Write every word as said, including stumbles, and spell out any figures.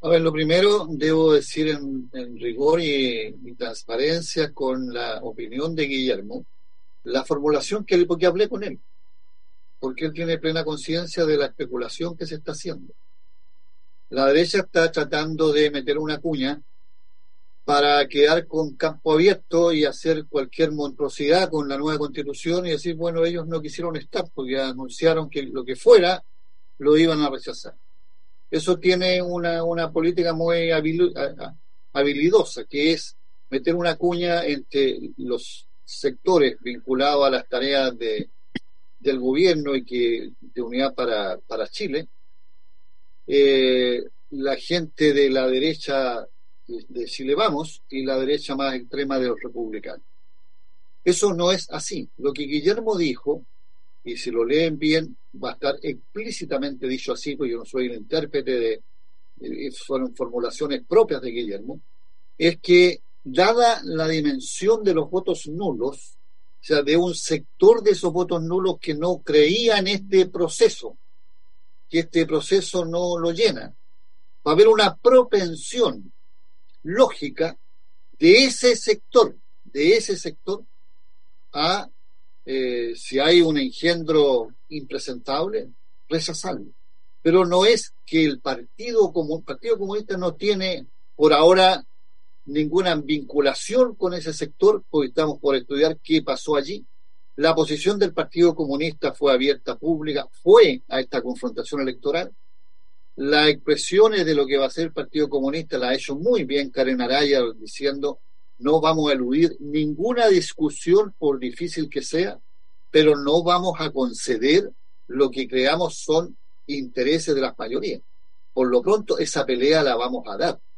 A ver, lo primero, debo decir en, en rigor y, y transparencia con la opinión de Guillermo, la formulación que, porque hablé con él, porque él tiene plena conciencia de la especulación que se está haciendo. La derecha está tratando de meter una cuña para quedar con campo abierto y hacer cualquier monstruosidad con la nueva constitución y decir, bueno, ellos no quisieron estar porque anunciaron que lo que fuera lo iban a rechazar. Eso tiene una, una política muy habil, habilidosa, que es meter una cuña entre los sectores vinculados a las tareas de, del gobierno y que de Unidad para, para Chile, eh, la gente de la derecha de Chile Vamos y la derecha más extrema de los republicanos. Eso no es así. Lo que Guillermo dijo, y si lo leen bien, va a estar explícitamente dicho así, porque yo no soy el intérprete de, de fueron formulaciones propias de Guillermo, es que dada la dimensión de los votos nulos, o sea, de un sector de esos votos nulos que no creía en este proceso, que este proceso no lo llena, va a haber una propensión lógica de ese sector, de ese sector a, eh, si hay un engendro impresentable, rechazarlo. Pero no es que el Partido, como, el Partido Comunista no tiene por ahora ninguna vinculación con ese sector, porque estamos por estudiar qué pasó allí. La posición del Partido Comunista fue abierta, pública, fue a esta confrontación electoral. Las expresiones de lo que va a ser el Partido Comunista la ha hecho muy bien Karen Araya, diciendo no vamos a eludir ninguna discusión por difícil que sea, pero no vamos a conceder lo que creamos son intereses de las mayorías. Por lo pronto esa pelea la vamos a dar.